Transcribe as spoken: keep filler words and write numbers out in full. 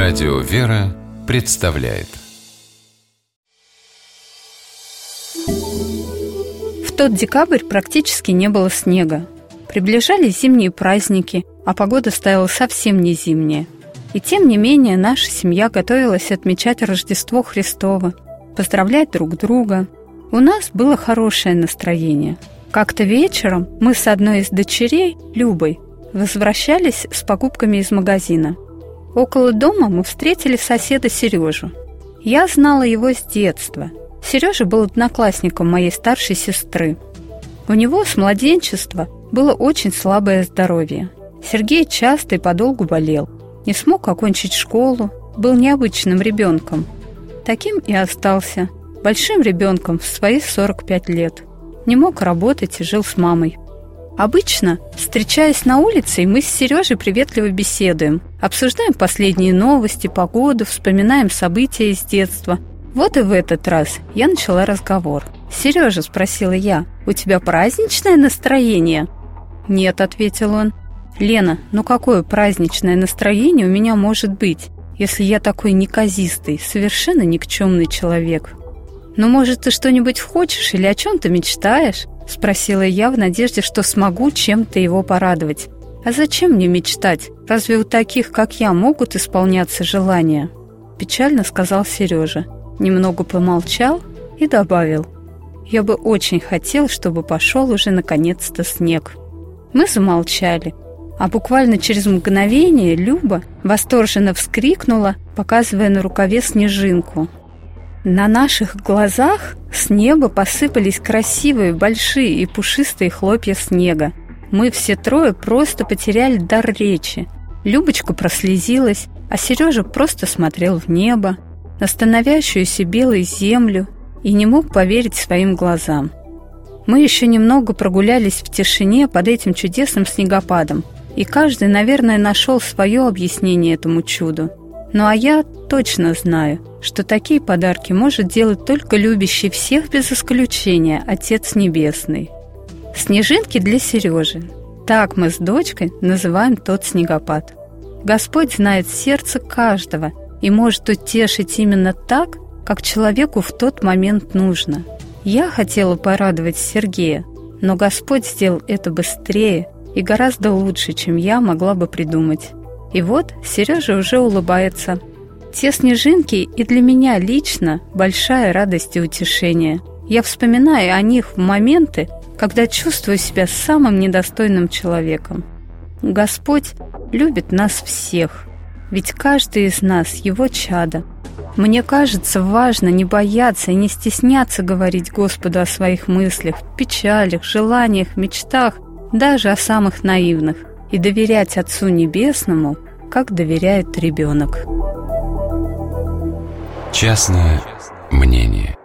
Радио «Вера» представляет. В тот декабрь практически не было снега. Приближались зимние праздники, а погода стояла совсем не зимняя. И тем не менее наша семья готовилась отмечать Рождество Христово, поздравлять друг друга. У нас было хорошее настроение. Как-то вечером мы с одной из дочерей, Любой, возвращались с покупками из магазина. Около дома мы встретили соседа Сережу. Я знала его с детства. Сережа был одноклассником моей старшей сестры. У него с младенчества было очень слабое здоровье. Сергей часто и подолгу болел, не смог окончить школу, был необычным ребенком. Таким и остался, большим ребенком в свои сорок пять лет. Не мог работать и жил с мамой. Обычно, встречаясь на улице, мы с Сережей приветливо беседуем, обсуждаем последние новости, погоду, вспоминаем события из детства. Вот и в этот раз я начала разговор. «Сережа», — спросила я, — «у тебя праздничное настроение?» «Нет», — ответил он. «Лена, ну какое праздничное настроение у меня может быть, если я такой неказистый, совершенно никчемный человек?» «Ну, может, ты что-нибудь хочешь или о чем-то мечтаешь?» — спросила я в надежде, что смогу чем-то его порадовать. «А зачем мне мечтать? Разве у таких, как я, могут исполняться желания?» Печально сказал Сережа. Немного помолчал и добавил: «Я бы очень хотел, чтобы пошел уже наконец-то снег». Мы замолчали, а буквально через мгновение Люба восторженно вскрикнула, показывая на рукаве снежинку. На наших глазах с неба посыпались красивые, большие и пушистые хлопья снега. Мы все трое просто потеряли дар речи. Любочка прослезилась, а Сережа просто смотрел в небо, на становящуюся белой землю, и не мог поверить своим глазам. Мы еще немного прогулялись в тишине под этим чудесным снегопадом, и каждый, наверное, нашел свое объяснение этому чуду. Ну а я точно знаю, что такие подарки может делать только любящий всех без исключения Отец Небесный. Снежинки для Сережи. Так мы с дочкой называем тот снегопад. Господь знает сердце каждого и может утешить именно так, как человеку в тот момент нужно. Я хотела порадовать Сергея, но Господь сделал это быстрее и гораздо лучше, чем я могла бы придумать. И вот Сережа уже улыбается. Те снежинки и для меня лично большая радость и утешение. Я вспоминаю о них в моменты, когда чувствую себя самым недостойным человеком. Господь любит нас всех, ведь каждый из нас Его чадо. Мне кажется, важно не бояться и не стесняться говорить Господу о своих мыслях, печалях, желаниях, мечтах, даже о самых наивных, и доверять Отцу Небесному, как доверяет ребенок. Частное мнение.